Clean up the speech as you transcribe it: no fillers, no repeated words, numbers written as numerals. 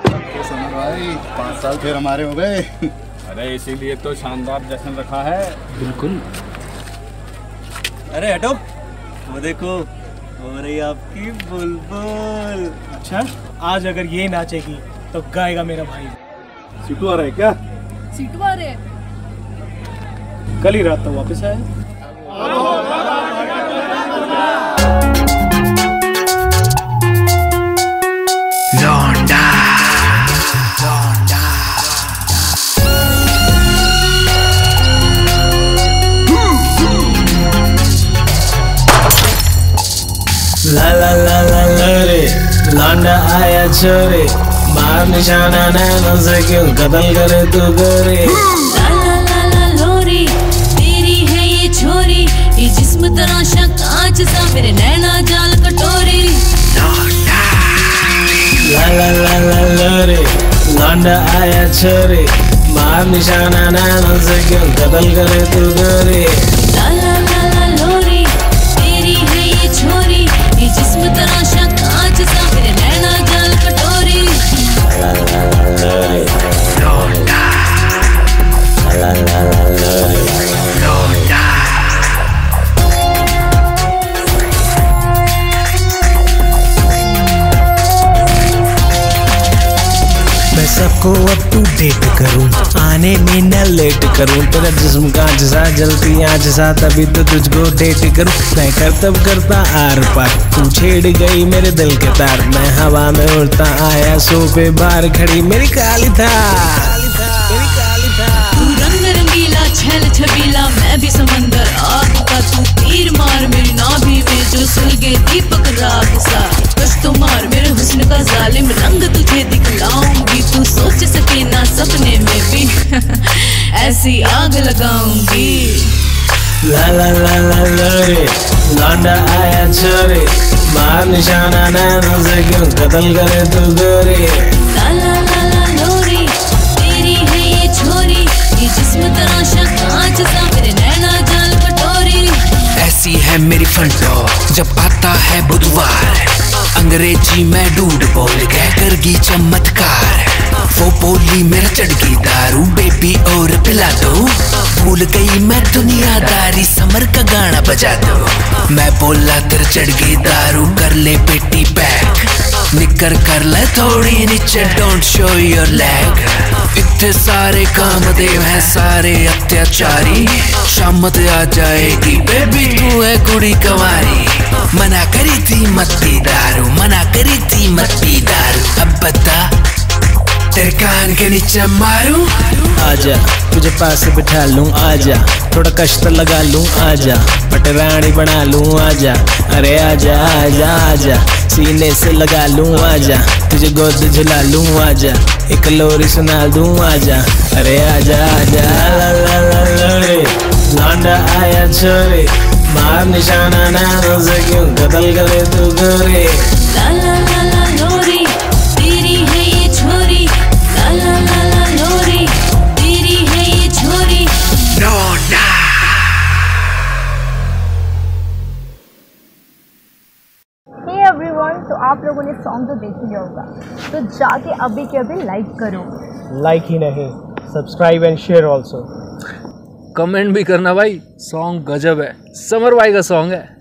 तो समर भाई 5 साल फिर हमारे हो गए। अरे इसीलिए तो शानदार जश्न रखा है। बिल्कुल। अरे हटो, वो देखो हो रही आपकी बुलबुल। अच्छा, आज अगर ये नाचेगी तो गाएगा मेरा भाई। सीटू आ रहा है क्या? सीटू आ रहे हैं। कल ही रात तक वापस आए। लौंडा ला ला ला ला ला रे, लौंडा आया छोरे, मार निशाना नैनों से क्यों कत्ल करे तू गोरे। ला ला ला ला लोरी, तेरी है ये छोरी, ये जिस्म तराशा कांच सा, मेरे नैना जाल कटोरी। ला ला ला ला ला रे, लौंडा आया छोरे, मार निशाना नैनों से क्यों कत्ल करे तू गोरे। ला ला ला ला लोरी, तेरी है ये छोरी, ये जिस्म तराशा कांच सा, मेरे नैना जाल कटोरी। ला ला ला ला रे, लौंडा ला ला ला ला रे, लौंडा। मैं सबको अप टू डेट करूं, आने में न लेट करूं, तेरा जिस्म का जैसा जलती आँच सा, तभी तो तुझको डेट करूं। मैं करतब करता आर पार, तू छेड़ गई मेरे दिल के तार, मैं हवा में उड़ता आया सोफे बाहर खड़ी मेरी काली था, मेरी काली था। तू रंग रंगीला छल छबीला, मैं भी समंदर आग का, तू तीर मार मेरी नाभि में जो सुलगे दीपक राग सा। कुछ तो मार मेरे हुस्न का जालिम रंग तुझे दिखलाऊंगी, तू सोच सके ना सपने में भी ऐसी आग लगाऊंगी। ला ला ला ला ला रे, लौंडा आया छोरे, मार निशाना नैनों से क्यों कत्ल करे तू गोरे। ला ला ला ला लोरी, तेरी है ये छोरी, ये जिस्म तराशा कांच सा, मेरे नैना जाल कटोरी। ऐसी है मेरी फंटो जब आता है बुधवार, अंग्रेजी में डूड बोल कह करगी चमत्कार। वो बोली मेरा चढ़गी दारू, बेबी और पिला दो, भूल गई मैं दुनियादारी, समर का गाना बजा दो। मैं बोला तेरा चढ़गी दारू, कर ले पेटी पैक, निकर कर ले थोड़ी नीचे, डोंट शो योर लेग। इतने सारे कामदेव हैं सारे अत्याचारी, शामत आ जाएगी बेबी तू है कुड़ी कवारी। मना करी थी मत पी दारू, मना करी थी मत पी दारू, अब बता तेरे कान के नीचे मारूं। आजा तुझे पास बिठा लूं, आजा थोड़ा कष्ट लगा लूं, आजा पटरानी बना लूं, आजा अरे आजा आजा आजा, सीने से लगा लूं, आजा तुझे गोद झुला लूं, आजा एक लोरी सुना दूं, आजा अरे आजा आजा। ला ला ला ला रे, लौंडा आया छोरे, मार निशाना नैनों से क्यों कत्ल करे तू गोरे। ला ला ला ला लोरी, तेरी है ये छोरी, ला ला ला ला लोरी, तेरी है ये छोरी। लौंडा। हे एवरीवन, तो आप लोगों ने सॉन्ग तो देख ही लिया होगा, तो जाके अभी के अभी लाइक करो। लाइक ही नहीं, subscribe and share also. Comment भी करना भाई, सॉन्ग गजब है, समर भाई का सॉन्ग है।